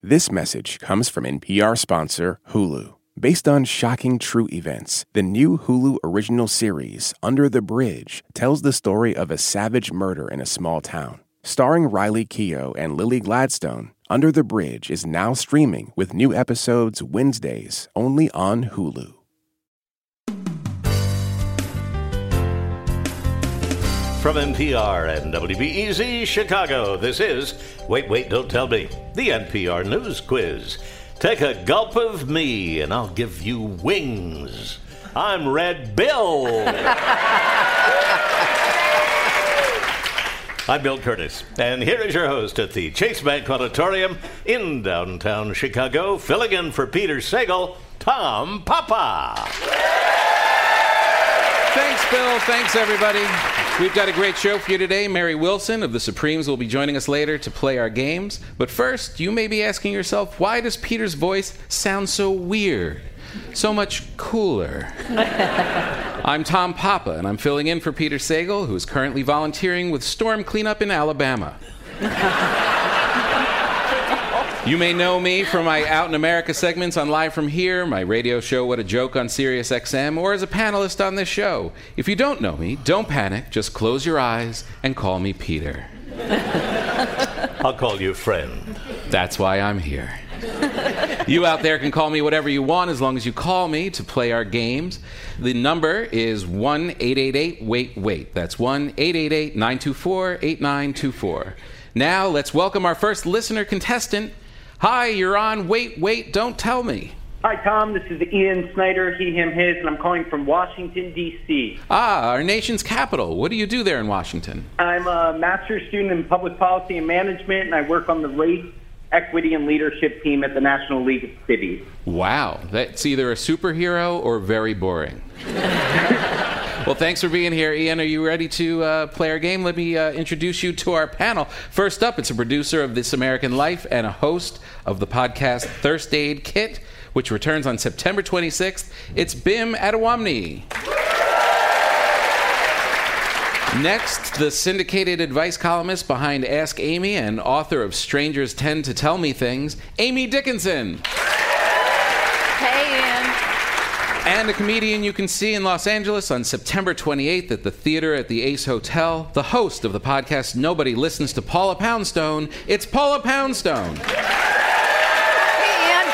This message comes from NPR sponsor Hulu. Based on shocking true events, the new Hulu original series, Under the Bridge, tells the story of a savage murder in a small town. Starring Riley Keough and Lily Gladstone, Under the Bridge is now streaming with new episodes Wednesdays only on Hulu. From NPR and WBEZ Chicago, this is Wait, Don't Tell Me, the NPR News Quiz. Take a gulp of me and I'll give you wings. I'm Red Bill. I'm Bill Curtis, and here is your host at the Chase Bank Auditorium in downtown Chicago, filling in for Peter Sagal, Tom Papa. Thanks, Bill. Thanks, everybody. We've got a great show for you today. Mary Wilson of the Supremes will be joining us later to play our games. But first, you may be asking yourself, why does Peter's voice sound so weird? So much cooler. I'm Tom Papa, and I'm filling in for Peter Sagal, who is currently volunteering with storm cleanup in Alabama. You may know me from my Out in America segments on Live From Here, my radio show What a Joke on Sirius XM, or as a panelist on this show. If you don't know me, don't panic. Just close your eyes and call me Peter. I'll call you friend. That's why I'm here. You out there can call me whatever you want as long as you call me to play our games. The number is 1-888-WAIT-WAIT. That's 1-888-924-8924. Now, let's welcome our first listener contestant. Hi, you're on Wait, Don't Tell Me. Hi, Tom. This is Ian Snyder, he, him, his, and I'm calling from Washington, D.C. Ah, our nation's capital. What do you do there in Washington? I'm a master's student in public policy and management, and I work on the race, equity, and leadership team at the National League of Cities. Wow. That's either a superhero or very boring. Well, thanks for being here, Ian. Are you ready to play our game? Let me introduce you to our panel. First up, it's a producer of This American Life and a host of the podcast Thirst Aid Kit, which returns on September 26th. It's Bim Adewamne. Next, the syndicated advice columnist behind Ask Amy and author of Strangers Tend to Tell Me Things, Amy Dickinson. Hey, Ian. And a comedian you can see in Los Angeles on September 28th at the theater at the Ace Hotel, the host of the podcast Nobody Listens to Paula Poundstone. It's Paula Poundstone. Hey, Ian.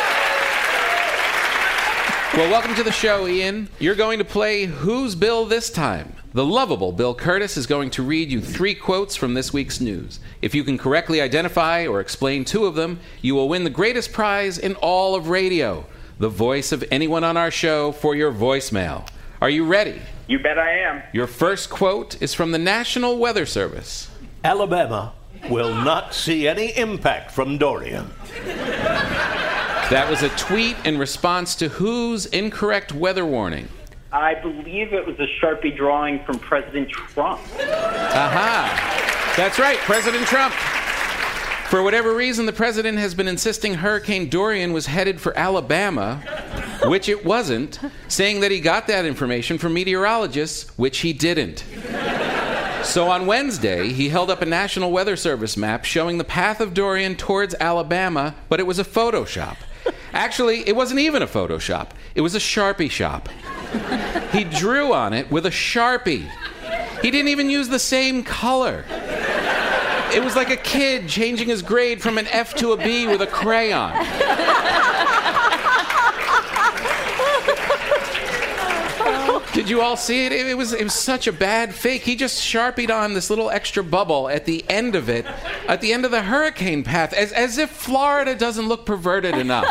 Well, welcome to the show, Ian. You're going to play Who's Bill this time? The lovable Bill Curtis is going to read you 3 quotes from this week's news. If you can correctly identify or explain 2 of them, you will win the greatest prize in all of radio, the voice of anyone on our show for your voicemail. Are you ready? You bet I am. Your first quote is from the National Weather Service. Alabama will not see any impact from Dorian. That was a tweet in response to whose incorrect weather warning? I believe it was a Sharpie drawing from President Trump. Aha! That's right, President Trump. For whatever reason, the president has been insisting Hurricane Dorian was headed for Alabama, which it wasn't, saying that he got that information from meteorologists, which he didn't. So on Wednesday, he held up a National Weather Service map showing the path of Dorian towards Alabama, but it was a Photoshop. Actually, it wasn't even a Photoshop. It was a Sharpie shop. He drew on it with a Sharpie. He didn't even use the same color. It was like a kid changing his grade from an F to a B with a crayon. Did you all see it? It was such a bad fake. He just Sharpied on this little extra bubble at the end of it, at the end of the hurricane path, as if Florida doesn't look perverted enough.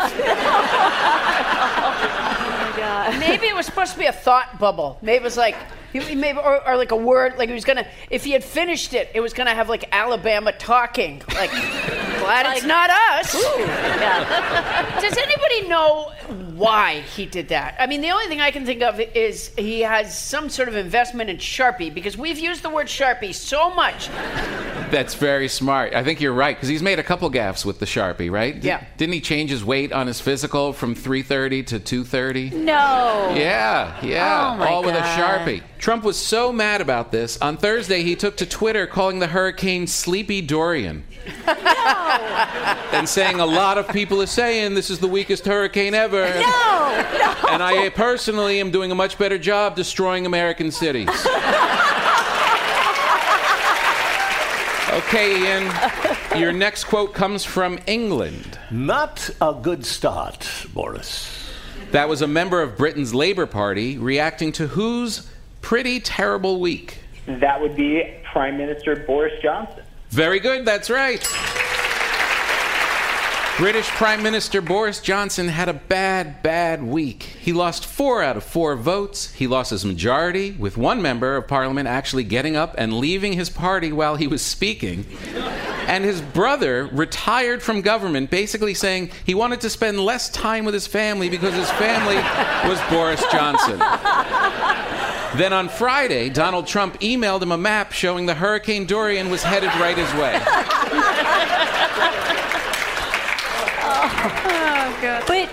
Maybe it was supposed to be a thought bubble. Maybe it was like, maybe, or like a word, like he was gonna, if he had finished it, it was gonna have like Alabama talking. Like, glad it's not us. Yeah. Does anybody know why he did that? I mean, the only thing I can think of is he has some sort of investment in Sharpie, because we've used the word Sharpie so much. That's very smart. I think you're right, because he's made a couple gaffes with the Sharpie, right? Yeah. Didn't he change his weight on his physical from 330 to 230? No. Yeah. Oh my all with a God. Sharpie. Trump was so mad about this. On Thursday, he took to Twitter calling the hurricane Sleepy Dorian. No. and saying a lot of people are saying this is the weakest hurricane ever. No. And I personally am doing a much better job destroying American cities. Okay, Ian, your next quote comes from England. Not a good start, Boris. That was a member of Britain's Labour Party reacting to whose pretty terrible week? That would be Prime Minister Boris Johnson. Very good, that's right. British Prime Minister Boris Johnson had a bad week. He lost 4 out of 4 votes. He lost his majority, with one member of Parliament actually getting up and leaving his party while he was speaking. And his brother retired from government, basically saying he wanted to spend less time with his family because his family was Boris Johnson. Then on Friday, Donald Trump emailed him a map showing the Hurricane Dorian was headed right his way. Oh, God. But,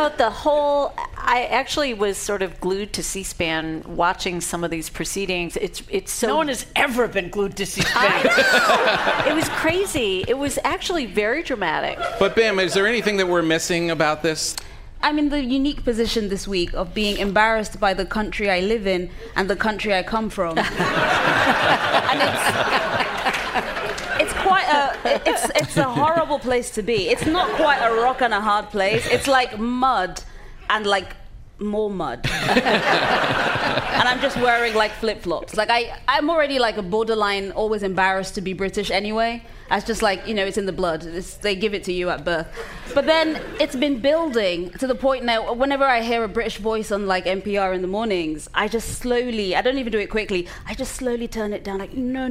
I actually was sort of glued to C-SPAN watching some of these proceedings. It's so... No one has ever been glued to C-SPAN. It was crazy. It was actually very dramatic. But, Bim, is there anything that we're missing about this? I'm in the unique position this week of being embarrassed by the country I live in and the country I come from. And it's quite it's a horrible place to be. It's not quite a rock and a hard place. It's like mud and like more mud. And I'm just wearing like flip-flops. Like I'm already like a borderline always embarrassed to be British anyway. That's just like, it's in the blood. They give it to you at birth. But then it's been building to the point now, whenever I hear a British voice on like NPR in the mornings, I just slowly, I don't even do it quickly, I just slowly turn it down like, no.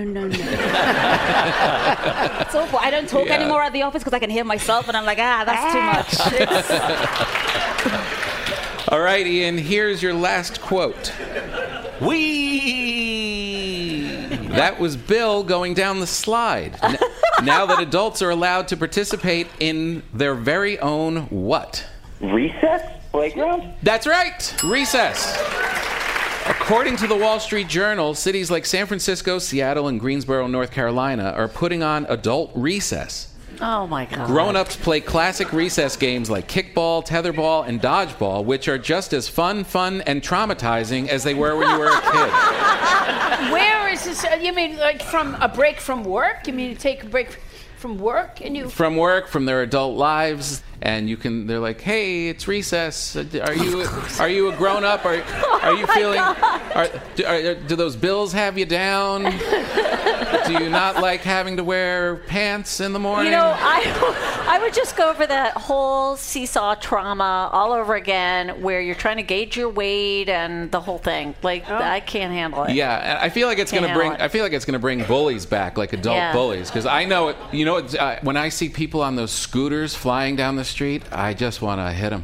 It's awful. I don't talk anymore at the office because I can hear myself and I'm like, that's too much. All right, Ian, here's your last quote. That was Bill going down the slide. Now that adults are allowed to participate in their very own what? Recess? Playground? That's right, recess. According to the Wall Street Journal, cities like San Francisco, Seattle, and Greensboro, North Carolina are putting on adult recess. Oh, my God. Grown-ups play classic recess games like kickball, tetherball, and dodgeball, which are just as fun, and traumatizing as they were when you were a kid. Where is this? You mean like from a break from work? You mean you take a break from work and you... From work, from their adult lives, and they're like, hey, it's recess. Are you a grown-up? Are you feeling... Do those bills have you down? Do you not like having to wear pants in the morning? I would just go over that whole seesaw trauma all over again, where you're trying to gauge your weight and the whole thing. I can't handle it. Yeah, I feel like it's going to bring bullies back, like adult bullies, because I know it. When I see people on those scooters flying down the street, I just want to hit them.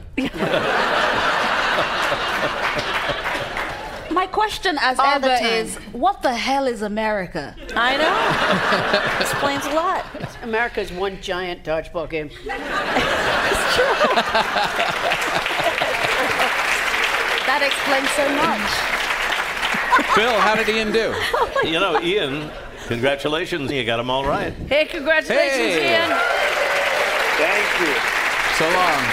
My question, as All ever, the time. is what the hell is America? I know. Explains a lot. America's one giant dodgeball game. It's true. That explains so much. Phil, how did Ian do? Ian, congratulations. You got them all right. Hey, congratulations, Ian. Thank you. So long.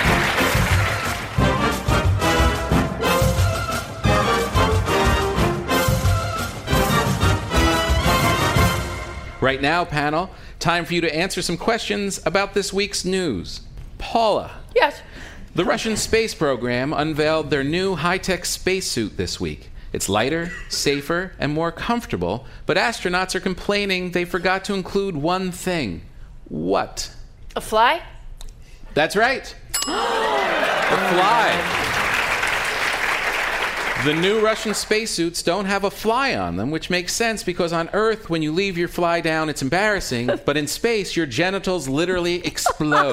Right now, panel, time for you to answer some questions about this week's news. Paula. Yes. The Russian space program unveiled their new high-tech spacesuit this week. It's lighter, safer, and more comfortable, but astronauts are complaining they forgot to include one thing. What? A fly? That's right. A fly. The new Russian spacesuits don't have a fly on them, which makes sense because on Earth, when you leave your fly down, it's embarrassing, but in space, your genitals literally explode.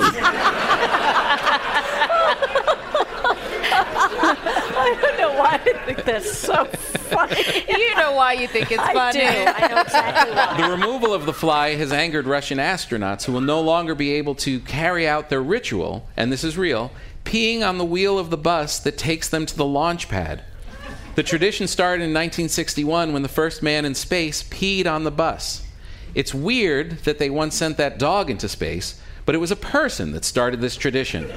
I don't know why I think that's so funny. You know why you think it's funny. I do. I know exactly why. The removal of the fly has angered Russian astronauts who will no longer be able to carry out their ritual, and this is real, peeing on the wheel of the bus that takes them to the launch pad. The tradition started in 1961 when the first man in space peed on the bus. It's weird that they once sent that dog into space, but it was a person that started this tradition.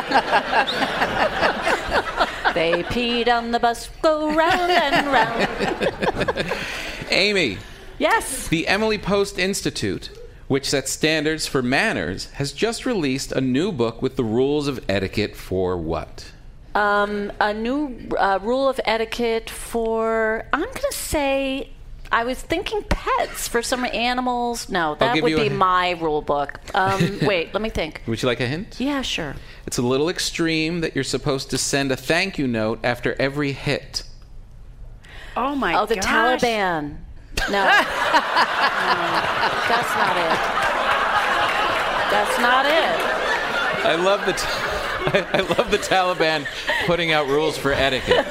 They peed on the bus, go round and round. Amy. Yes. The Emily Post Institute, which sets standards for manners, has just released a new book with the rules of etiquette for what? A new rule of etiquette for, I'm going to say, I was thinking pets for some animals. No, that would be my rule book. Wait, let me think. Would you like a hint? Yeah, sure. It's a little extreme that you're supposed to send a thank you note after every hit. Oh, my gosh. Oh, the Taliban. No. No. That's not it. That's not it. I love the Taliban putting out rules for etiquette.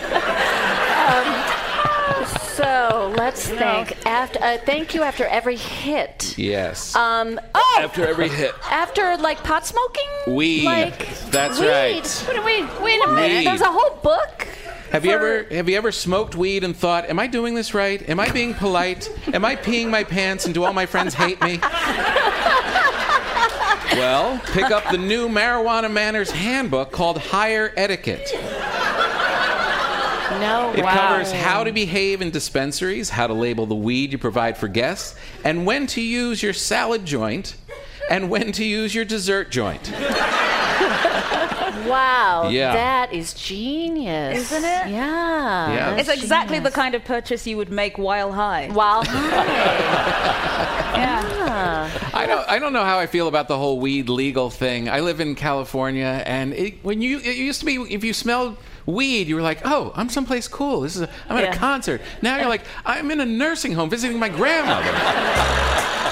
So let's think. Thank you after every hit. Yes. After every hit. After like pot smoking. Weed. That's weed. right. Wait a minute. There's a whole book. Have you ever smoked weed and thought, am I doing this right? Am I being polite? Am I peeing my pants and do all my friends hate me? Well, pick up the new Marijuana Manners Handbook called Higher Etiquette. No, It covers how to behave in dispensaries, how to label the weed you provide for guests, and when to use your salad joint, and when to use your dessert joint. Wow, Yeah. that is genius. Isn't it? Yeah. Yeah. It's exactly the kind of purchase you would make while high. While high. Yeah. I don't know how I feel about the whole weed legal thing. I live in California, and it used to be if you smelled weed, you were like, oh, I'm someplace cool. I'm at a concert. Now you're like, I'm in a nursing home visiting my grandmother.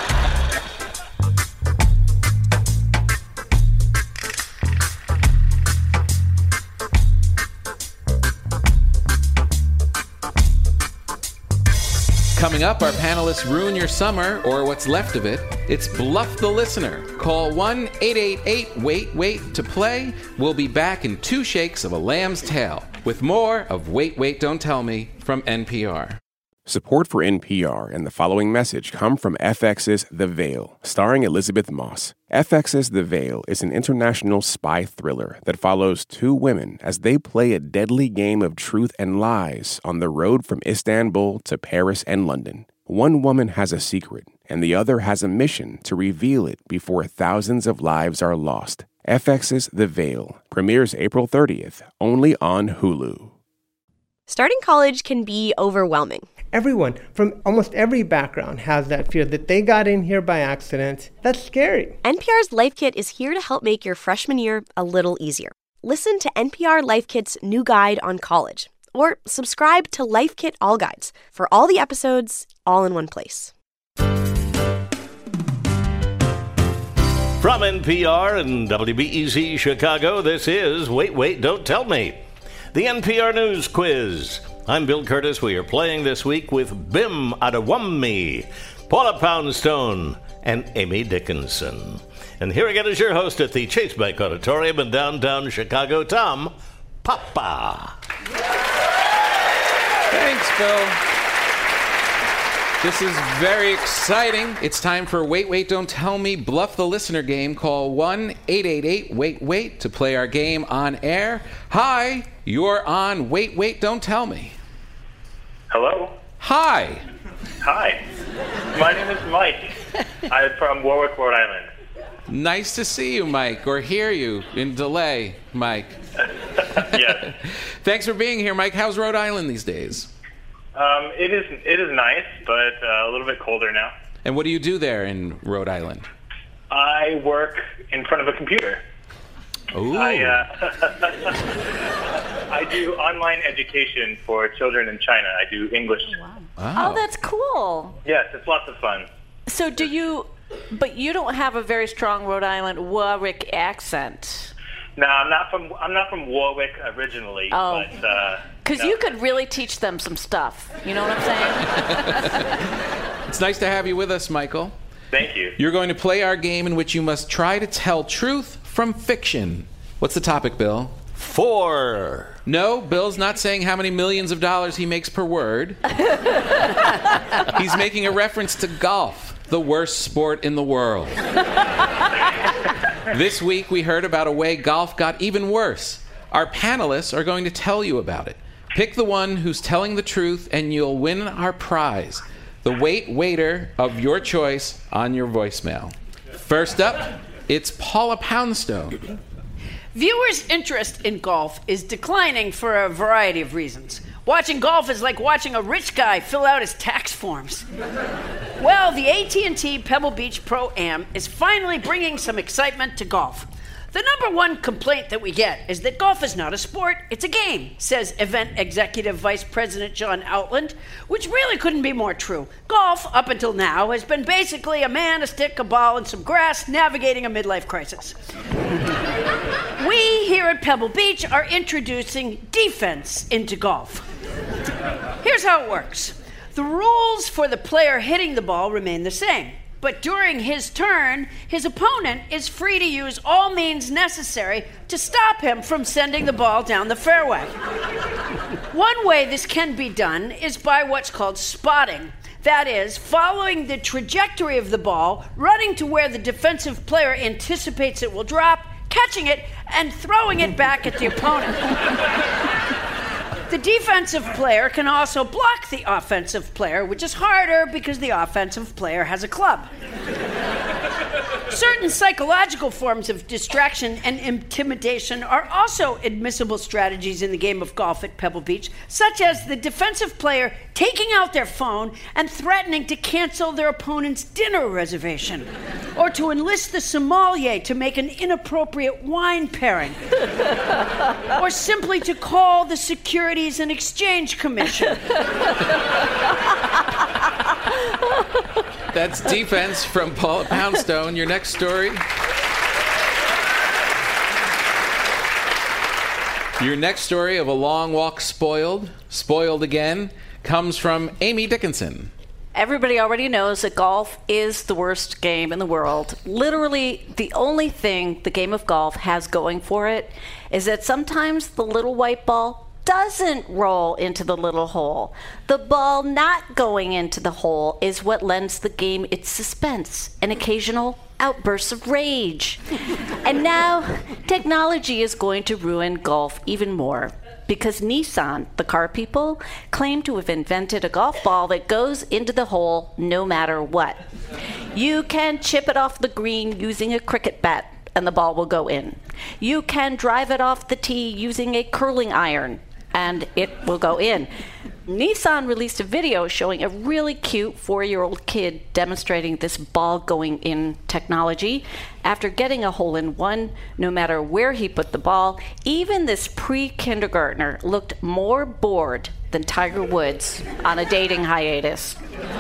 Coming up, our panelists ruin your summer, or what's left of it. It's Bluff the Listener. Call 1-888-WAIT-WAIT to play. We'll be back in 2 shakes of a lamb's tail with more of Wait, Wait, Don't Tell Me from NPR. Support for NPR and the following message come from FX's The Veil, starring Elizabeth Moss. FX's The Veil is an international spy thriller that follows 2 women as they play a deadly game of truth and lies on the road from Istanbul to Paris and London. One woman has a secret, and the other has a mission to reveal it before thousands of lives are lost. FX's The Veil premieres April 30th, only on Hulu. Starting college can be overwhelming. Everyone from almost every background has that fear that they got in here by accident. That's scary. NPR's Life Kit is here to help make your freshman year a little easier. Listen to NPR Life Kit's new guide on college, or subscribe to Life Kit All Guides for all the episodes all in one place. From NPR and WBEZ Chicago, this is Wait, Wait, Don't Tell Me, the NPR News Quiz. I'm Bill Curtis. We are playing this week with Bim Adewummi, Paula Poundstone, and Amy Dickinson. And here again is your host at the Chase Bank Auditorium in downtown Chicago, Tom Papa. Thanks, Bill. This is very exciting. It's time for Wait, Wait, Don't Tell Me Bluff the Listener game. Call 1-888-WAIT-WAIT to play our game on air. Hi, you're on Wait, Wait, Don't Tell Me. Hello. Hi. Hi. My name is Mike. I'm from Warwick, Rhode Island. Nice to see you, Mike, or hear you in delay, Mike. Yes. Thanks for being here, Mike. How's Rhode Island these days? It is nice, but a little bit colder now. And what do you do there in Rhode Island? I work in front of a computer. Ooh. I do online education for children in China. I do English. Wow. Wow. Oh, that's cool. Yes, it's lots of fun. So but you don't have a very strong Rhode Island Warwick accent. No, I'm not from Warwick originally. Oh. But because you could really teach them some stuff. You know what I'm saying? It's nice to have you with us, Michael. Thank you. You're going to play our game in which you must try to tell truth from fiction. What's the topic, Bill? 4. No, Bill's not saying how many millions of dollars he makes per word. He's making a reference to golf, the worst sport in the world. This week we heard about a way golf got even worse. Our panelists are going to tell you about it. Pick the one who's telling the truth and you'll win our prize, the waiter of your choice on your voicemail. First up, it's Paula Poundstone. Viewers' interest in golf is declining for a variety of reasons. Watching golf is like watching a rich guy fill out his tax forms. Well, the AT&T Pebble Beach Pro-Am is finally bringing some excitement to golf. The number one complaint that we get is that golf is not a sport, it's a game, says event executive vice president John Outland, which really couldn't be more true. Golf, up until now, has been basically a man, a stick, a ball, and some grass navigating a midlife crisis. We here at Pebble Beach are introducing defense into golf. Here's how it works. The rules for the player hitting the ball remain the same. But during his turn, his opponent is free to use all means necessary to stop him from sending the ball down the fairway. One way this can be done is by what's called spotting. That is, following the trajectory of the ball, running to where the defensive player anticipates it will drop, catching it, and throwing it back at the opponent. The defensive player can also block the offensive player, which is harder because the offensive player has a club. Certain psychological forms of distraction and intimidation are also admissible strategies in the game of golf at Pebble Beach, such as the defensive player taking out their phone and threatening to cancel their opponent's dinner reservation, or to enlist the sommelier to make an inappropriate wine pairing, or simply to call the Securities and Exchange Commission. That's defense from Paula Poundstone. Your next story. Your next story of a long walk spoiled again, comes from Amy Dickinson. Everybody already knows that golf is the worst game in the world. Literally, the only thing the game of golf has going for it is that sometimes the little white ball doesn't roll into the little hole. The ball not going into the hole is what lends the game its suspense and occasional outbursts of rage. And now, technology is going to ruin golf even more, because Nissan, the car people, claim to have invented a golf ball that goes into the hole no matter what. You can chip it off the green using a cricket bat, and the ball will go in. You can drive it off the tee using a curling iron, and it will go in. Nissan released a video showing a really cute 4-year-old kid demonstrating this ball going in technology. After getting a hole-in-one, no matter where he put the ball, even this pre-kindergartner looked more bored than Tiger Woods on a dating hiatus.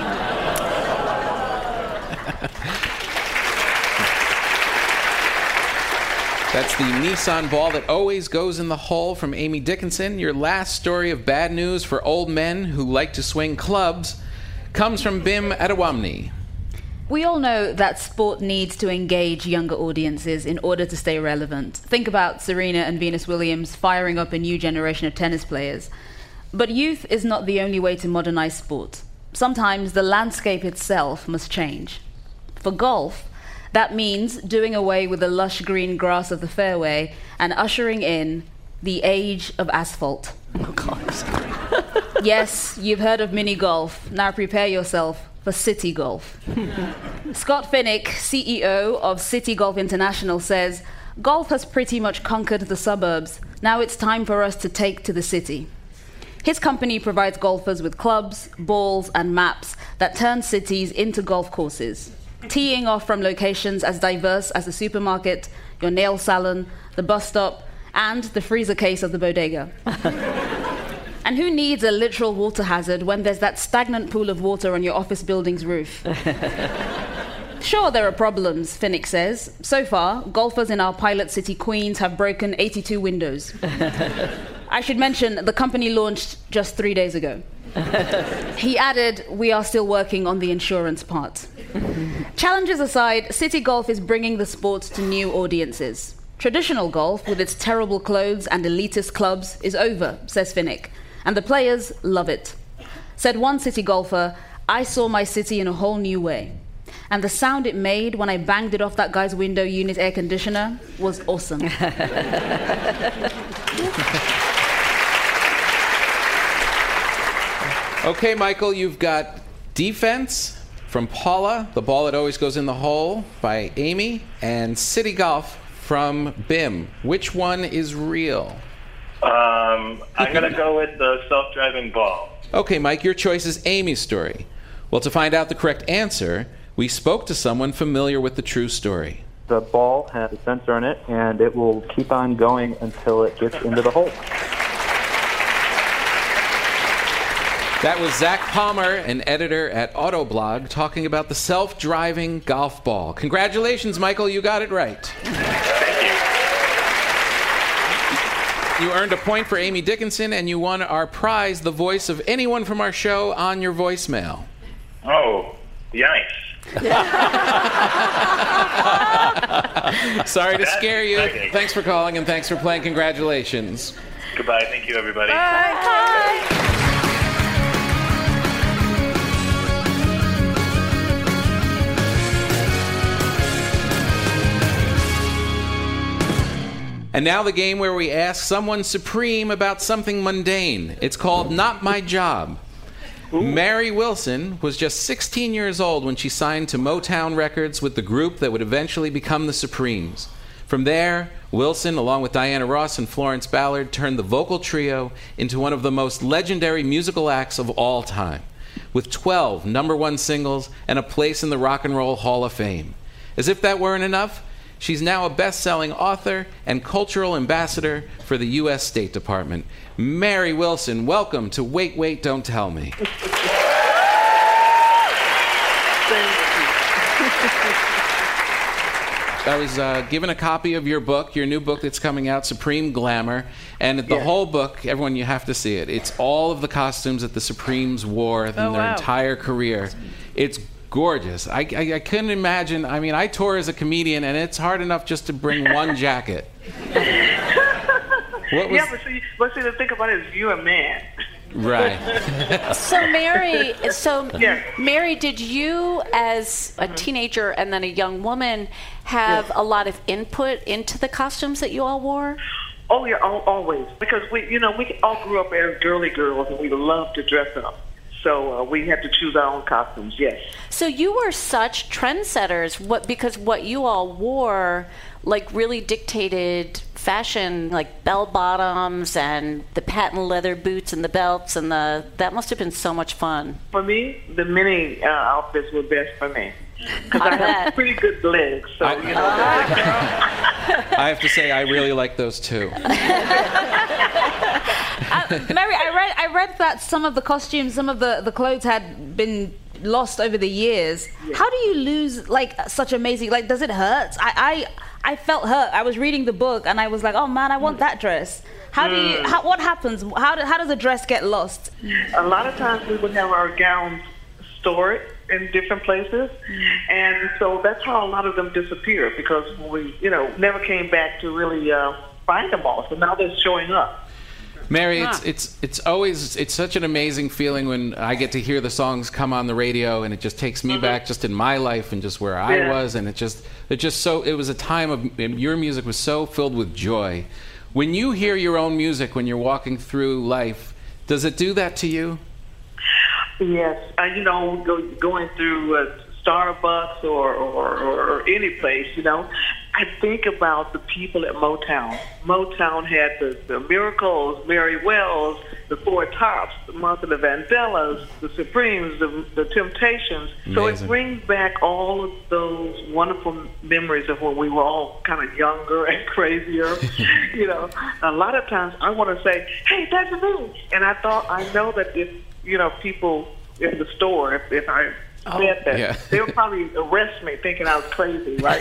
That's the Nissan ball that always goes in the hole from Amy Dickinson. Your last story of bad news for old men who like to swing clubs comes from Bim Adewamni. We all know that sport needs to engage younger audiences in order to stay relevant. Think about Serena and Venus Williams firing up a new generation of tennis players. But youth is not the only way to modernize sport. Sometimes the landscape itself must change. For golf, that means doing away with the lush green grass of the fairway and ushering in the age of asphalt. Oh, God. Yes, you've heard of mini golf. Now prepare yourself for city golf. Scott Finnick, CEO of City Golf International, says, "Golf has pretty much conquered the suburbs. Now it's time for us to take to the city." His company provides golfers with clubs, balls, and maps that turn cities into golf courses, teeing off from locations as diverse as the supermarket, your nail salon, the bus stop, and the freezer case of the bodega. And who needs a literal water hazard when there's that stagnant pool of water on your office building's roof? Sure, there are problems, Finnick says. So far, golfers in our pilot city Queens have broken 82 windows. I should mention, the company launched just 3 days ago. He added, "We are still working on the insurance part." Challenges aside, city golf is bringing the sport to new audiences. Traditional golf, with its terrible clothes and elitist clubs, is over, says Finnick, and the players love it. Said one city golfer, "I saw my city in a whole new way." and the sound it made when I banged it off that guy's window unit air conditioner was awesome. Okay, Michael, you've got Defense from Paula, The Ball That Always Goes in the Hole by Amy, and City Golf from Bim. Which one is real? I'm going to go with the self-driving ball. Okay, Mike, your choice is Amy's story. Well, to find out the correct answer, we spoke to someone familiar with the true story. The ball has a sensor in it, and it will keep on going until it gets into the hole. That was Zach Palmer, an editor at Autoblog, talking about the self-driving golf ball. Congratulations, Michael, you got it right. Thank you. You earned a point for Amy Dickinson, and you won our prize, the voice of anyone from our show, on your voicemail. Oh, yikes. Sorry to scare you. Thanks for calling, and thanks for playing. Congratulations. Goodbye. Thank you, everybody. Bye. And now the game where we ask someone supreme about something mundane. It's called Not My Job. Ooh. Mary Wilson was just 16 years old when she signed to Motown Records with the group that would eventually become the Supremes. From there, Wilson, along with Diana Ross and Florence Ballard, turned the vocal trio into one of the most legendary musical acts of all time, with 12 #1 singles and a place in the Rock and Roll Hall of Fame. As if that weren't enough, she's now a best-selling author and cultural ambassador for the U.S. State Department. Mary Wilson, welcome to Wait, Wait, Don't Tell Me. I was given a copy of your book, your new book that's coming out, Supreme Glamour, and the whole book, everyone, you have to see it. It's all of the costumes that the Supremes wore in their entire career. It's gorgeous. I couldn't imagine. I mean, I tour as a comedian, and it's hard enough just to bring one jacket. But see, the thing about it is you're a man. Right. Mary, did you, as a teenager and then a young woman, have a lot of input into the costumes that you all wore? Oh, yeah, always. Because we all grew up as girly girls, and we loved to dress up. So we had to choose our own costumes, yes. So you were such trendsetters, because what you all wore, like, really dictated fashion, like bell bottoms and the patent leather boots and the belts, and that must have been so much fun. For me, the mini outfits were best for me. Because I have pretty good legs, so I have to say, I really like those too. Mary, I read that some of the costumes, some of the clothes had been lost over the years. Yeah. How do you lose such amazing? Does it hurt? I felt hurt. I was reading the book and I was like, oh man, I want that dress. What happens? How does a dress get lost? A lot of times we would have our gowns stored in different places, and so that's how a lot of them disappear, because we never came back to really find them all. So now they're showing up. Mary, it's always such an amazing feeling when I get to hear the songs come on the radio, and it just takes me back just in my life and just where I was, and it was a time of your music was so filled with joy. When you hear your own music when you're walking through life, does it do that to you? Yes, going through Starbucks or any place, I think about the people at Motown. Motown had the Miracles, Mary Wells, the Four Tops, the Martha Vandellas, the Supremes, the Temptations. Amazing. So it brings back all of those wonderful memories of when we were all kind of younger and crazier. A lot of times I want to say, hey, that's me. And I know that if, people in the store, if I said that, they would probably arrest me thinking I was crazy, right?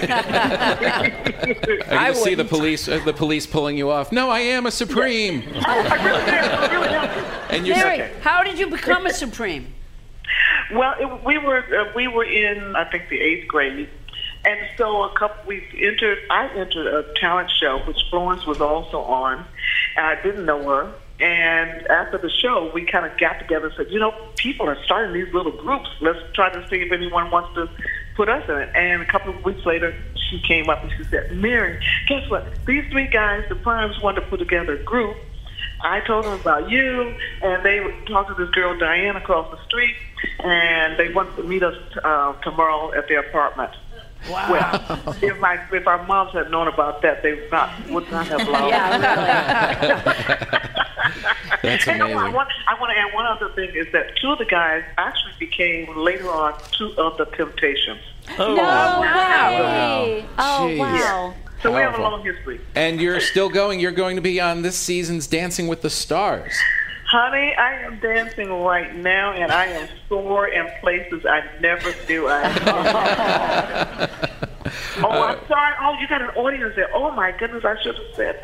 I see the police pulling you off. No, I am a Supreme. I really am. And you're Mary, how did you become a Supreme? Well, we were in, I think, the 8th grade. And so I entered a talent show, which Florence was also on. And I didn't know her. And after the show, we kind of got together and said, people are starting these little groups. Let's try to see if anyone wants to put us in it. And a couple of weeks later, she came up and she said, Mary, guess what? These 3 guys, the Primes, wanted to put together a group. I told them about you, and they talked to this girl, Diane, across the street, and they wanted to meet us tomorrow at their apartment. Wow. Well, if our moms had known about that, they would not have allowed That's amazing. I want to add one other thing, is that 2 of the guys actually became, later on, 2 of the Temptations. Oh, no way. Oh, Jeez. wow. Yeah. So we have a long history. And you're still going. You're going to be on this season's Dancing with the Stars. Honey, I am dancing right now, and I am sore in places I never knew I had. Oh, I'm sorry. Oh, you got an audience there. Oh, my goodness, I should have said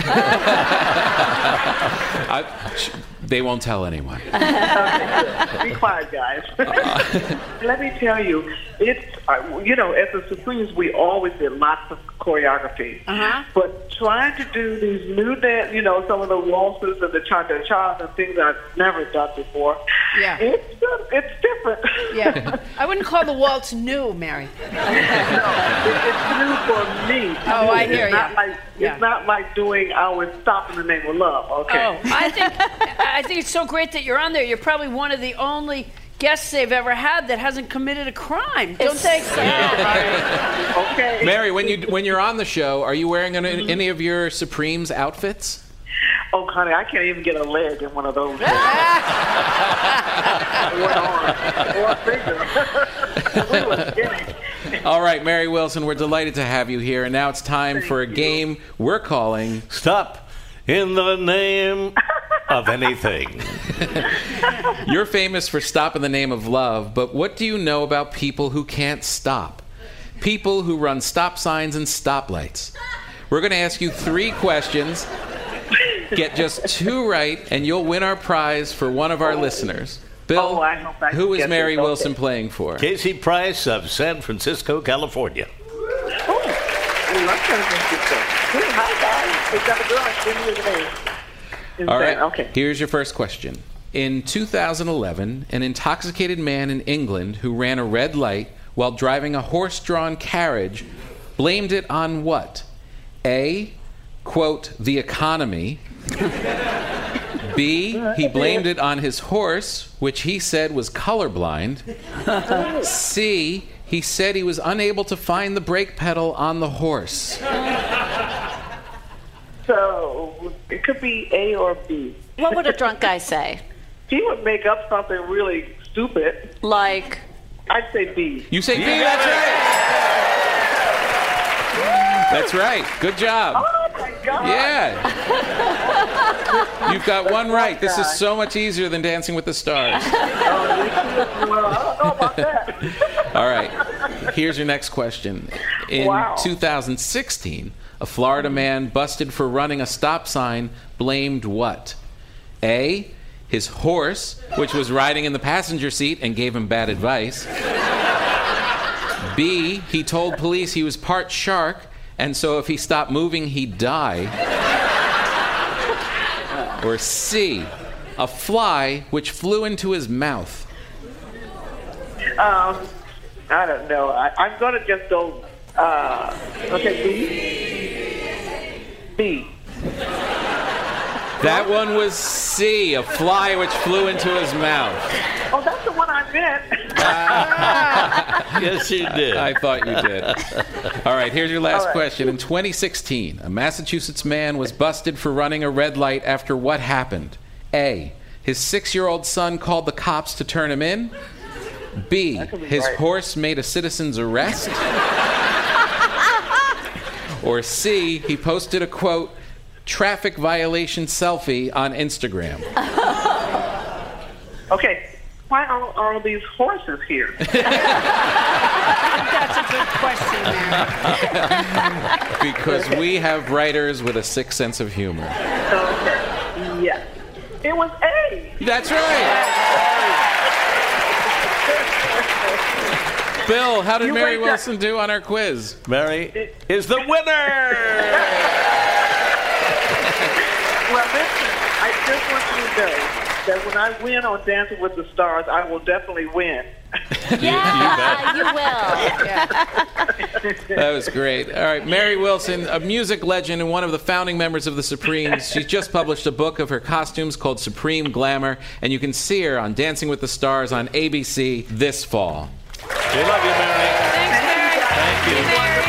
that. They won't tell anyone. Okay, be quiet, guys. Let me tell you, it's, at the Supremes, we always did lots of choreography. But trying to do these new dance, some of the waltzes and the cha-cha-chas and things I've never done before, it's different. Yeah. I wouldn't call the waltz new, Mary. It's new for me. Oh, I hear you. It's not like doing our Stop in the Name of Love, okay? Oh, I think it's so great that you're on there. You're probably one of the only guests they've ever had that hasn't committed a crime. Don't they? Okay. Mary, when you're on the show, are you wearing any of your Supremes outfits? Oh, honey, I can't even get a leg in one of those. Or a finger. We were skinny. All right, Mary Wilson, we're delighted to have you here. And now it's time for a game we're calling Stop in the Name of Anything. You're famous for Stop in the Name of Love, but what do you know about people who can't stop? People who run stop signs and stoplights. We're going to ask you 3 questions. Get just 2 right, and you'll win our prize for one of our listeners. Bill, who is Mary Wilson playing for? Casey Price of San Francisco, California. Oh, we love San Francisco. Hi, guys. We've got a girl. Give me your name. All right. Okay. Here's your first question. In 2011, an intoxicated man in England who ran a red light while driving a horse-drawn carriage blamed it on what? A, quote, the economy. B, he blamed it on his horse, which he said was colorblind. C, he said he was unable to find the brake pedal on the horse. So, it could be A or B. What would a drunk guy say? He would make up something really stupid. Like? I'd say B. You say B, that's right! That's right. Good job. Oh, my God. Yeah. You've got 1 right. This is so much easier than Dancing with the Stars. Well, I don't know about that. All right. Here's your next question. In 2016, a Florida man busted for running a stop sign blamed what? A, his horse, which was riding in the passenger seat and gave him bad advice. B, he told police he was part shark, and so if he stopped moving, he'd die. Or C, a fly which flew into his mouth. I don't know. I'm going to just go, okay, B. That one was C, a fly which flew into his mouth. Oh, that's the one I meant. Yes, you did. I thought you did. All right, here's your last question. In 2016, a Massachusetts man was busted for running a red light after what happened? A, his 6-year-old son called the cops to turn him in. B, his horse made a citizen's arrest. Or C, he posted a, quote, traffic violation selfie on Instagram. Okay. Why are all these horses here? That's a good question, Mary. Because we have writers with a sick sense of humor. Okay. Yes. It was A. That's right. Bill, how did Mary Wilson do on our quiz? Mary is the winner! Well, listen, I just want you to know that when I win on Dancing with the Stars, I will definitely win. Yeah, you will. That was great. All right, Mary Wilson, a music legend and one of the founding members of the Supremes. She's just published a book of her costumes called Supreme Glamour, and you can see her on Dancing with the Stars on ABC this fall. We love you, Mary. Thanks, Mary. Thank you.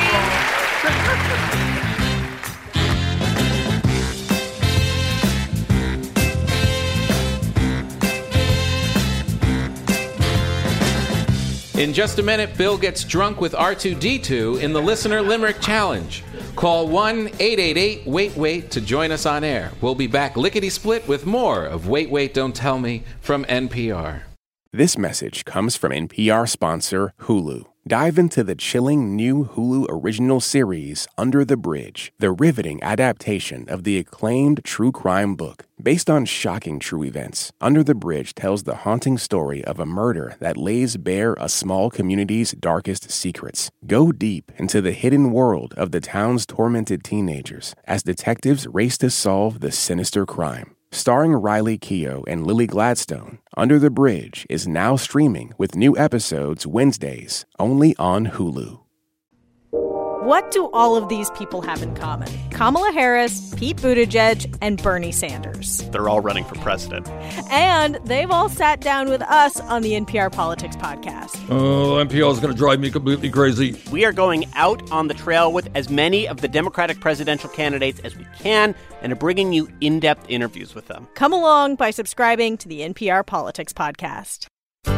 In just a minute, Bill gets drunk with R2-D2 in the Listener Limerick Challenge. Call 1-888-WAIT-WAIT to join us on air. We'll be back lickety-split with more of Wait, Wait, Don't Tell Me from NPR. This message comes from NPR sponsor Hulu. Dive into the chilling new Hulu original series, Under the Bridge, the riveting adaptation of the acclaimed true crime book. Based on shocking true events, Under the Bridge tells the haunting story of a murder that lays bare a small community's darkest secrets. Go deep into the hidden world of the town's tormented teenagers as detectives race to solve the sinister crime. Starring Riley Keough and Lily Gladstone, Under the Bridge is now streaming with new episodes Wednesdays, only on Hulu. What do all of these people have in common? Kamala Harris, Pete Buttigieg, and Bernie Sanders. They're all running for president. And they've all sat down with us on the NPR Politics Podcast. Oh, NPR is going to drive me completely crazy. We are going out on the trail with as many of the Democratic presidential candidates as we can and are bringing you in-depth interviews with them. Come along by subscribing to the NPR Politics Podcast.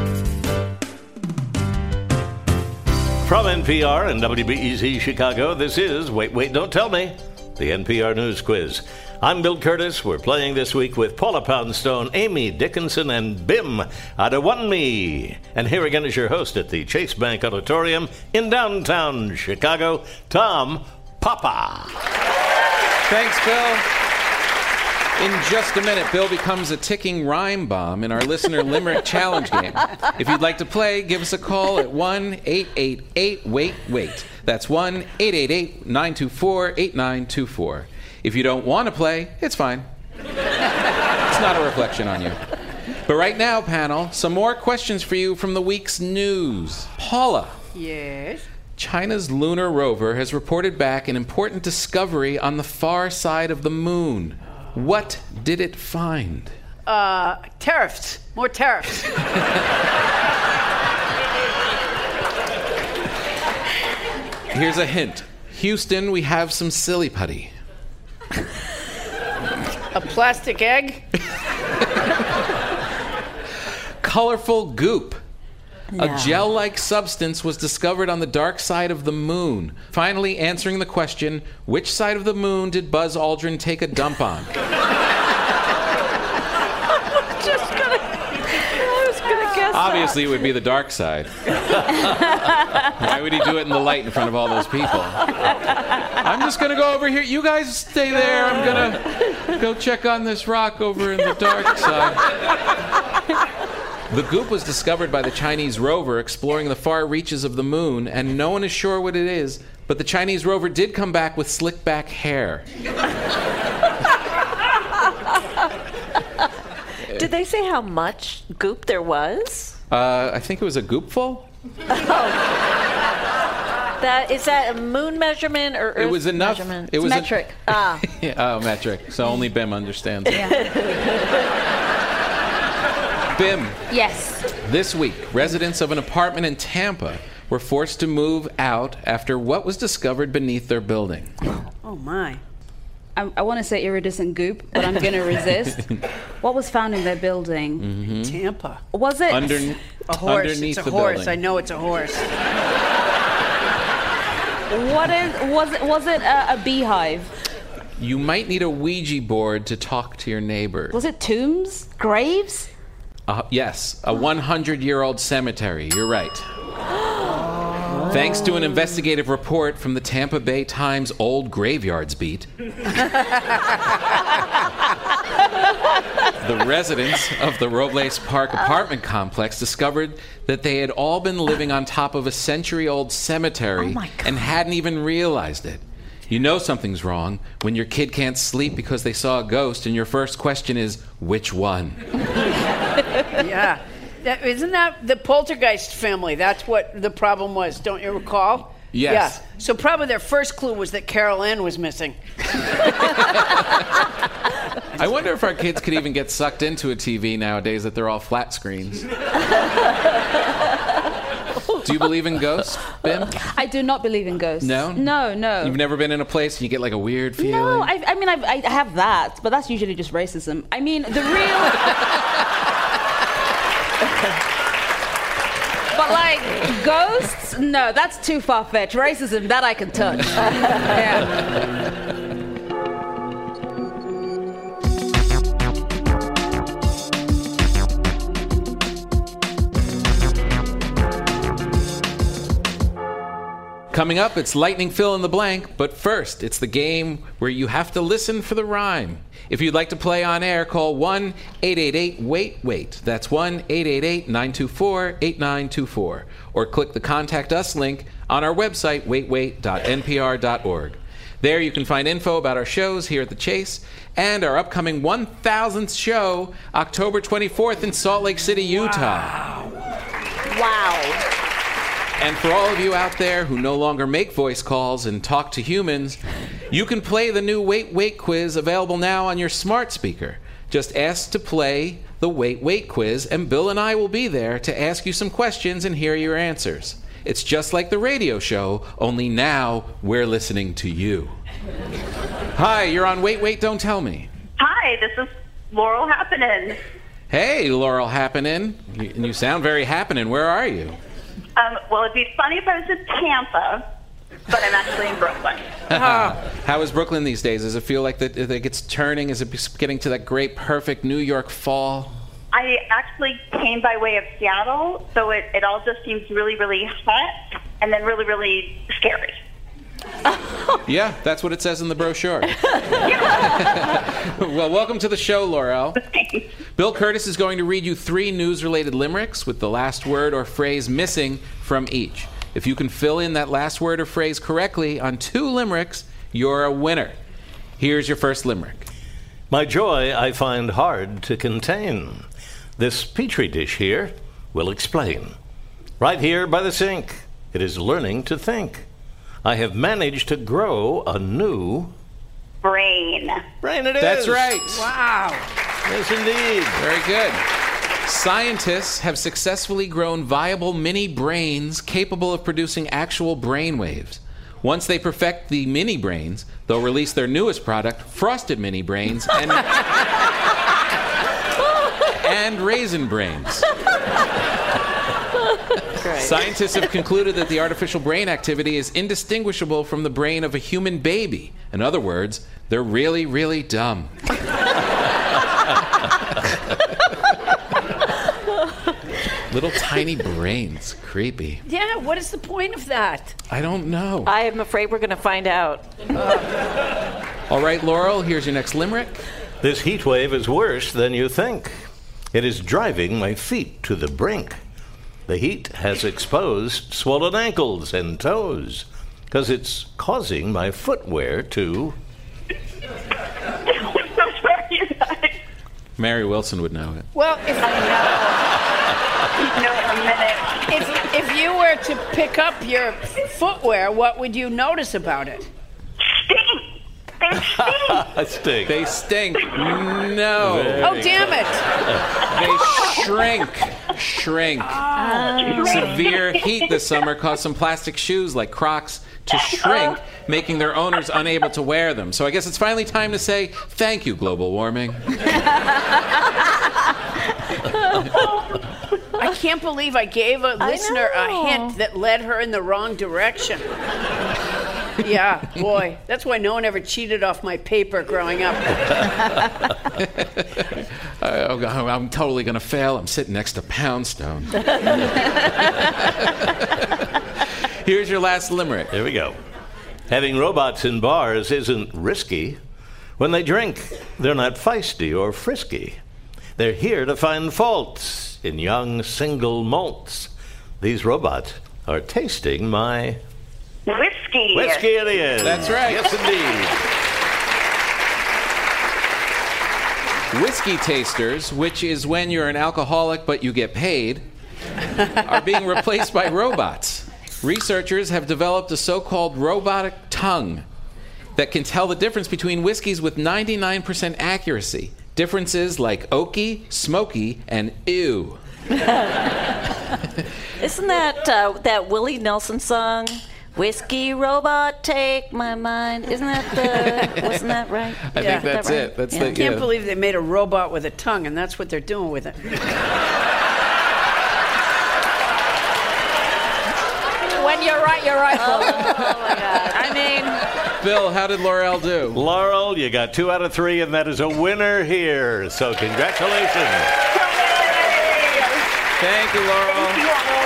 From NPR and WBEZ Chicago, this is Wait, Wait, Don't Tell Me, the NPR News Quiz. I'm Bill Curtis. We're playing this week with Paula Poundstone, Amy Dickinson, and Bim Adewunmi. And here again is your host at the Chase Bank Auditorium in downtown Chicago, Tom Papa. Thanks, Bill. In just a minute, Bill becomes a ticking rhyme bomb in our Listener Limerick Challenge game. If you'd like to play, give us a call at 1-888-WAIT-WAIT. That's 1-888-924-8924. If you don't want to play, it's fine. It's not a reflection on you. But right now, panel, some more questions for you from the week's news. Paula. Yes? China's lunar rover has reported back an important discovery on the far side of the moon. What did it find? Tariffs. More tariffs. Here's a hint. Houston, we have some silly putty. A plastic egg? Colorful goop. No. A gel-like substance was discovered on the dark side of the moon. Finally answering the question, which side of the moon did Buzz Aldrin take a dump on? I was gonna guess Obviously, it would be the dark side. Why would he do it in the light in front of all those people? I'm just going to go over here. You guys stay there. I'm going to go check on this rock over in the dark side. The goop was discovered by the Chinese rover exploring the far reaches of the moon, and no one is sure what it is, but the Chinese rover did come back with slick back hair. Did they say how much goop there was? I think it was a goopful. Is that a moon measurement or Earth it was enough. measurement? It was metric. Oh, metric. So only Bim understands it. Bim. Yes. This week, residents of an apartment in Tampa were forced to move out after what was discovered beneath their building. Oh, my. I want to say iridescent goop, but I'm going to resist. What was found in their building? Mm-hmm. Tampa. Was it? A horse. Underneath it's a the horse. building. I know it's a horse. Was it a beehive? You might need a Ouija board to talk to your neighbor. Was it tombs? Graves? Yes, a 100-year-old cemetery. You're right. Thanks to an investigative report from the Tampa Bay Times Old Graveyards beat, the residents of the Robles Park apartment complex discovered that they had all been living on top of a century-old cemetery and hadn't even realized it. You know something's wrong when your kid can't sleep because they saw a ghost and your first question is, which one? Yeah. Isn't that the Poltergeist family? That's what the problem was, don't you recall? Yes. Yeah. So probably their first clue was that Carol Ann was missing. I wonder if our kids could even get sucked into a TV nowadays that they're all flat screens. Do you believe in ghosts, Bim? I do not believe in ghosts. No? No. You've never been in a place and you get like a weird feeling? No, I have that, but that's usually just racism. I mean, the real... But like, ghosts? No, that's too far-fetched. Racism, that I can touch. Yeah. Coming up, it's Lightning Fill in the Blank, but first, it's the game where you have to listen for the rhyme. If you'd like to play on air, call 1-888-WAIT-WAIT. That's 1-888-924-8924. Or click the Contact Us link on our website, waitwait.npr.org. There you can find info about our shows here at The Chase and our upcoming 1,000th show, October 24th in Salt Lake City, Utah. Wow. And for all of you out there who no longer make voice calls and talk to humans, you can play the new Wait Wait quiz available now on your smart speaker. Just ask to play the Wait Wait quiz, and Bill and I will be there to ask you some questions and hear your answers. It's just like the radio show, only now we're listening to you. Hi, you're on Wait Wait, Don't Tell Me. Hi, this is Laurel Happenin'. Hey, Laurel Happenin'. You sound very happenin'. Where are you? Well, it'd be funny if I was in Tampa, but I'm actually in Brooklyn. How is Brooklyn these days? Does it feel like that it's turning? Is it getting to that great, perfect New York fall? I actually came by way of Seattle, so it all just seems really, really hot and then really, really scary. Yeah, that's what it says in the brochure. Well, welcome to the show, Laurel. Bill Curtis is going to read you 3 news-related limericks with the last word or phrase missing from each. If you can fill in that last word or phrase correctly on 2 limericks, you're a winner. Here's your first limerick. My joy I find hard to contain. This Petri dish here will explain. Right here by the sink, it is learning to think. I have managed to grow a new... brain. Brain it is. That's right. Wow. Yes, indeed. Very good. Scientists have successfully grown viable mini brains capable of producing actual brain waves. Once they perfect the mini brains, they'll release their newest product, Frosted Mini Brains, and Raisin Brains. Scientists have concluded that the artificial brain activity is indistinguishable from the brain of a human baby. In other words, they're really, really dumb. Little tiny brains. Creepy. Yeah, what is the point of that? I don't know. I am afraid we're going to find out. All right, Laurel, here's your next limerick. This heat wave is worse than you think. It is driving my feet to the brink. The heat has exposed swollen ankles and toes, because it's causing my footwear to... Mary Wilson would know it. Well, if you were to pick up your footwear, what would you notice about it? Stink. They stink. No. Oh, damn it. They shrink. Severe heat this summer caused some plastic shoes like Crocs to shrink, making their owners unable to wear them. So I guess it's finally time to say thank you, global warming. I can't believe I gave a listener a hint that led her in the wrong direction. Yeah, boy. That's why no one ever cheated off my paper growing up. I'm totally going to fail. I'm sitting next to Poundstone. Here's your last limerick. Here we go. Having robots in bars isn't risky. When they drink, they're not feisty or frisky. They're here to find faults in young single malts. These robots are tasting my... whiskey. Whiskey it is. That's right. Yes, indeed. Whiskey tasters, which is when you're an alcoholic but you get paid, are being replaced by robots. Researchers have developed a so-called robotic tongue that can tell the difference between whiskeys with 99% accuracy. Differences like oaky, smoky, and ew. Isn't that Willie Nelson song? Whiskey robot, take my mind. Wasn't that right? I think that's it. I can't believe they made a robot with a tongue, and that's what they're doing with it. When you're right, you're right. Oh my God. I mean... Bill, how did Laurel do? Laurel, you got 2 out of 3, and that is a winner here. So congratulations. Thank you, Laurel. Thank you, Laurel.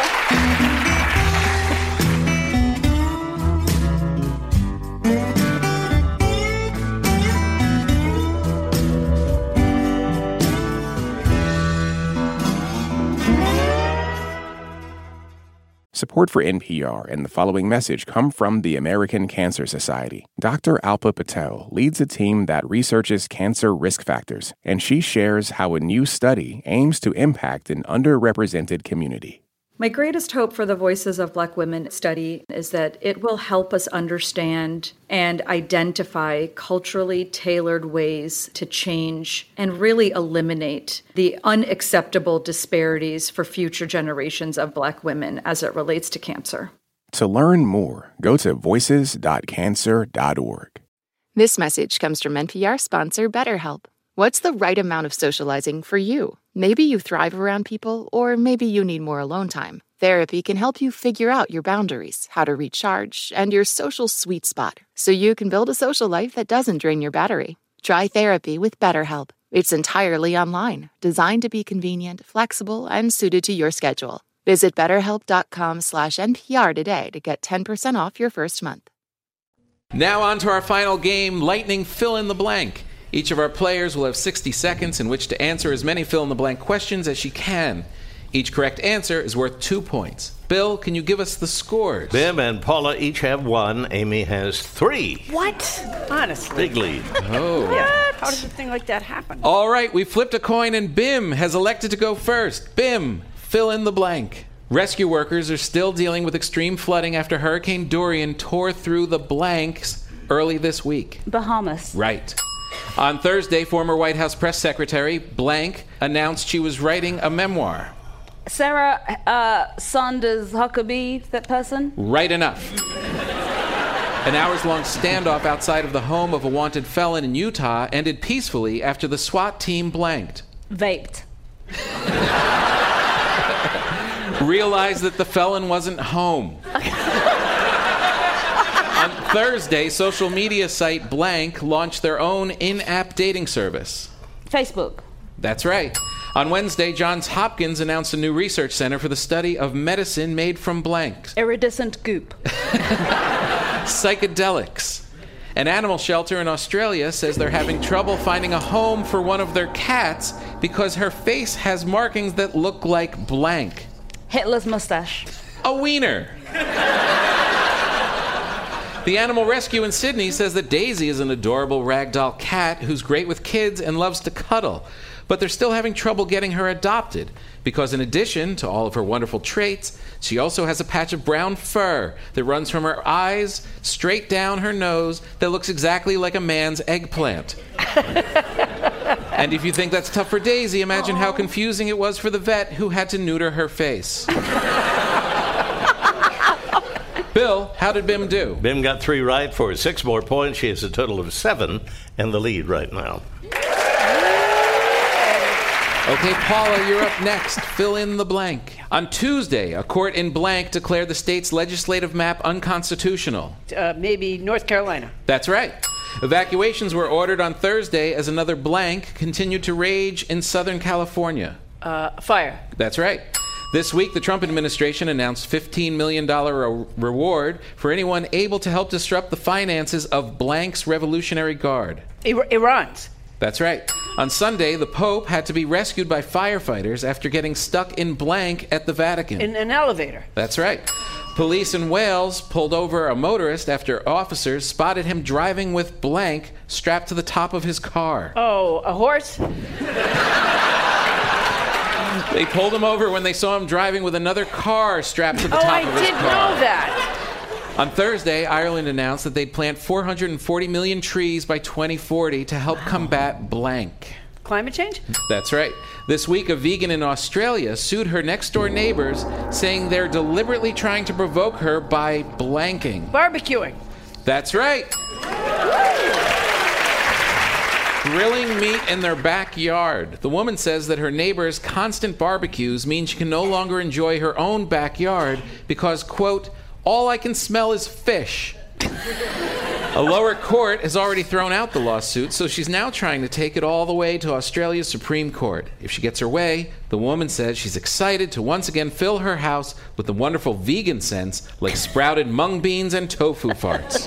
Support for NPR and the following message come from the American Cancer Society. Dr. Alpa Patel leads a team that researches cancer risk factors, and she shares how a new study aims to impact an underrepresented community. My greatest hope for the Voices of Black Women study is that it will help us understand and identify culturally tailored ways to change and really eliminate the unacceptable disparities for future generations of Black women as it relates to cancer. To learn more, go to voices.cancer.org. This message comes from NPR sponsor BetterHelp. What's the right amount of socializing for you? Maybe you thrive around people, or maybe you need more alone time. Therapy can help you figure out your boundaries, how to recharge, and your social sweet spot, so you can build a social life that doesn't drain your battery. Try therapy with BetterHelp. It's entirely online, designed to be convenient, flexible, and suited to your schedule. Visit BetterHelp.com/NPR today to get 10% off your first month. Now on to our final game, Lightning Fill in the Blank. Each of our players will have 60 seconds in which to answer as many fill-in-the-blank questions as she can. Each correct answer is worth 2 points. Bill, can you give us the scores? Bim and Paula each have 1. Amy has 3. What? Honestly. Big lead. Oh. Yeah. How does a thing like that happen? All right, we flipped a coin and Bim has elected to go first. Bim, fill in the blank. Rescue workers are still dealing with extreme flooding after Hurricane Dorian tore through the blanks early this week. Bahamas. Right. On Thursday, former White House press secretary Blank announced she was writing a memoir. Sarah Sanders Huckabee, that person? Right enough. An hours-long standoff outside of the home of a wanted felon in Utah ended peacefully after the SWAT team blanked. Vaped. Realized that the felon wasn't home. On Thursday, social media site Blank launched their own in-app dating service. Facebook. That's right. On Wednesday, Johns Hopkins announced a new research center for the study of medicine made from blanks. Iridescent goop. Psychedelics. An animal shelter in Australia says they're having trouble finding a home for one of their cats because her face has markings that look like blank. Hitler's mustache. A wiener. The Animal Rescue in Sydney says that Daisy is an adorable ragdoll cat who's great with kids and loves to cuddle. But they're still having trouble getting her adopted because in addition to all of her wonderful traits, she also has a patch of brown fur that runs from her eyes straight down her nose that looks exactly like a man's eggplant. And if you think that's tough for Daisy, imagine how confusing it was for the vet who had to neuter her face. Bill, how did Bim do? Bim got 3 right for 6 more points. She has a total of 7 and the lead right now. Okay, Paula, you're up next. Fill in the blank. On Tuesday, a court in Blank declared the state's legislative map unconstitutional. Maybe North Carolina. That's right. Evacuations were ordered on Thursday as another blank continued to rage in Southern California. Fire. That's right. This week, the Trump administration announced $15 million reward for anyone able to help disrupt the finances of Blank's Revolutionary Guard. Iran's. That's right. On Sunday, the Pope had to be rescued by firefighters after getting stuck in Blank at the Vatican. In an elevator. That's right. Police in Wales pulled over a motorist after officers spotted him driving with blank strapped to the top of his car. Oh, a horse? They pulled him over when they saw him driving with another car strapped to the top of his car. Oh, I did know that. On Thursday, Ireland announced that they'd plant 440 million trees by 2040 to help combat blank. Climate change? That's right. This week, a vegan in Australia sued her next-door neighbors, saying they're deliberately trying to provoke her by blanking. Barbecuing. That's right. Grilling meat in their backyard. The woman says that her neighbor's constant barbecues mean she can no longer enjoy her own backyard because, quote, all I can smell is fish. A lower court has already thrown out the lawsuit, so she's now trying to take it all the way to Australia's Supreme Court. If she gets her way, the woman says she's excited to once again fill her house with the wonderful vegan scents like sprouted mung beans and tofu farts.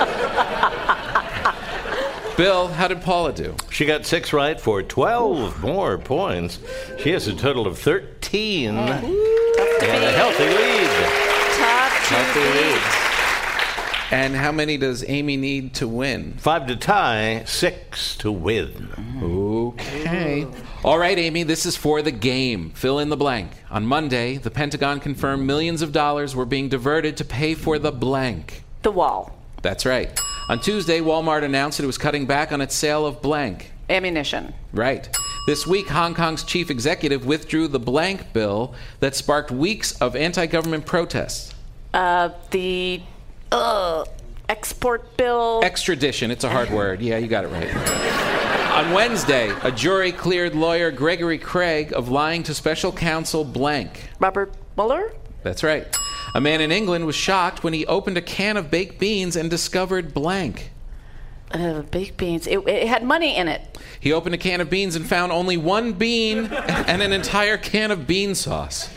Bill, how did Paula do? She got 6 right for 12 more points. She has a total of 13 and a healthy lead. Healthy lead. And how many does Amy need to win? 5 to tie, 6 to win. Okay. All right, Amy, this is for the game. Fill in the blank. On Monday, the Pentagon confirmed millions of dollars were being diverted to pay for the blank. The wall. That's right. On Tuesday, Walmart announced that it was cutting back on its sale of blank. Ammunition. Right. This week, Hong Kong's chief executive withdrew the blank bill that sparked weeks of anti-government protests. The export bill. Extradition. It's a hard word. Yeah, you got it right. On Wednesday, a jury cleared lawyer Gregory Craig of lying to special counsel blank. Robert Mueller? That's right. A man in England was shocked when he opened a can of baked beans and discovered blank. Baked beans. It had money in it. He opened a can of beans and found only one bean and an entire can of bean sauce.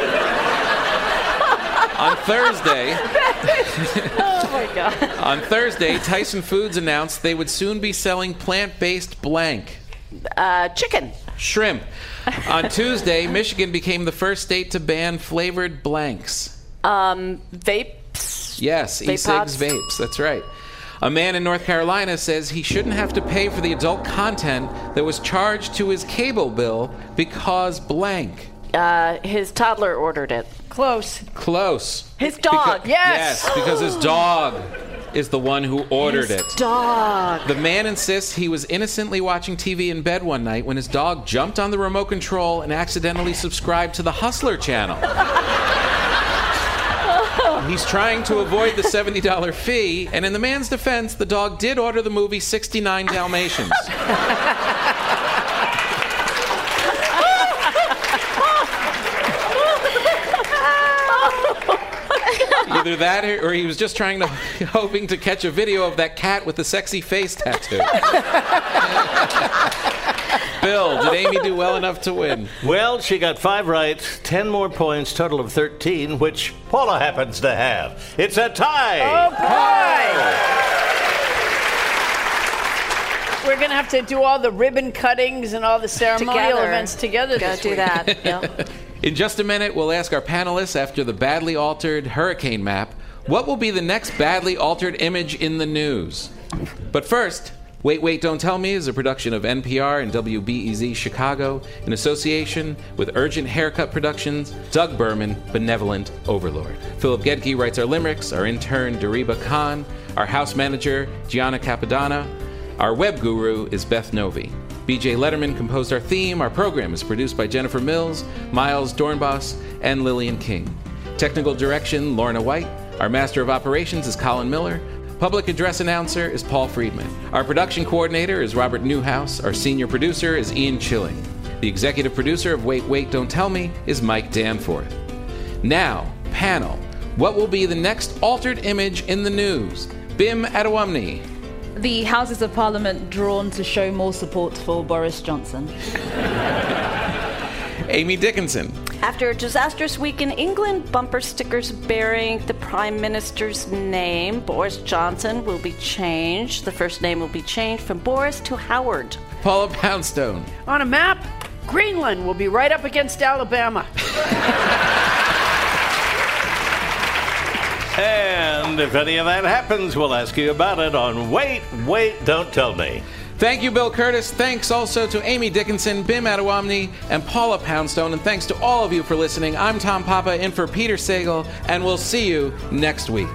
On Thursday... Oh, my God. On Thursday, Tyson Foods announced they would soon be selling plant-based blank. Chicken. Shrimp. On Tuesday, Michigan became the first state to ban flavored blanks. Vapes? Yes, e-cigs, vapes. That's right. A man in North Carolina says he shouldn't have to pay for the adult content that was charged to his cable bill because blank. His toddler ordered it. Close. His dog. Yes, because his dog is the one who ordered it. Dog. The man insists he was innocently watching TV in bed one night when his dog jumped on the remote control and accidentally subscribed to the Hustler channel. He's trying to avoid the $70 fee, and in the man's defense, the dog did order the movie 69 Dalmatians. Either that or he was just hoping to catch a video of that cat with the sexy face tattoo. Bill, did Amy do well enough to win? Well, she got 5 right, 10 more points, total of 13, which Paula happens to have. It's a tie. Oh, boy. We're going to have to do all the ribbon cuttings and all the ceremonial events together this week. Gotta do that. Yeah. In just a minute, we'll ask our panelists after the badly altered hurricane map, what will be the next badly altered image in the news? But first, Wait, Wait, Don't Tell Me is a production of NPR and WBEZ Chicago in association with Urgent Haircut Productions, Doug Berman, Benevolent Overlord. Philip Gedke writes our limericks, our intern, Dariba Khan, our house manager, Gianna Capadonna, our web guru is Beth Novi. BJ Letterman composed our theme. Our program is produced by Jennifer Mills, Miles Dornbos, and Lillian King. Technical direction, Lorna White. Our master of operations is Colin Miller. Public address announcer is Paul Friedman. Our production coordinator is Robert Newhouse. Our senior producer is Ian Chilling. The executive producer of Wait, Wait, Don't Tell Me is Mike Danforth. Now, panel, what will be the next altered image in the news? Bim Adewumne. The Houses of Parliament drawn to show more support for Boris Johnson. Amy Dickinson. After a disastrous week in England, bumper stickers bearing the Prime Minister's name, Boris Johnson, will be changed. The first name will be changed from Boris to Howard. Paula Poundstone. On a map, Greenland will be right up against Alabama. And if any of that happens, we'll ask you about it on Wait, Don't Tell Me. Thank you, Bill Curtis. Thanks also to Amy Dickinson, Bim Adewamne, and Paula Poundstone. And thanks to all of you for listening. I'm Tom Papa, in for Peter Sagal, and we'll see you next week.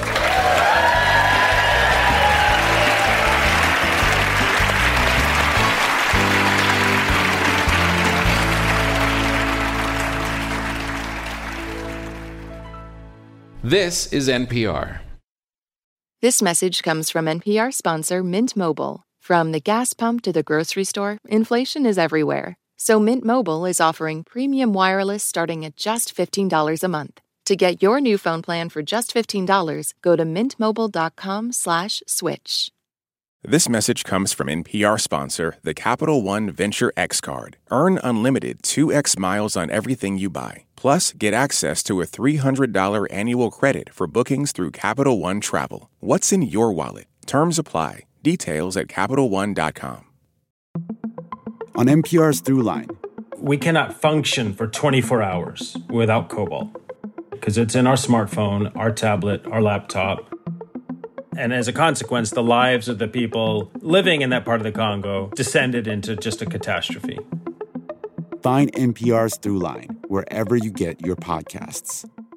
This is NPR. This message comes from NPR sponsor Mint Mobile. From the gas pump to the grocery store, inflation is everywhere. So Mint Mobile is offering premium wireless starting at just $15 a month. To get your new phone plan for just $15, go to mintmobile.com/switch. This message comes from NPR sponsor, the Capital One Venture X Card. Earn unlimited 2x miles on everything you buy. Plus, get access to a $300 annual credit for bookings through Capital One Travel. What's in your wallet? Terms apply. Details at CapitalOne.com. On NPR's Throughline. We cannot function for 24 hours without cobalt because it's in our smartphone, our tablet, our laptop. And as a consequence, the lives of the people living in that part of the Congo descended into just a catastrophe. Find NPR's Throughline wherever you get your podcasts.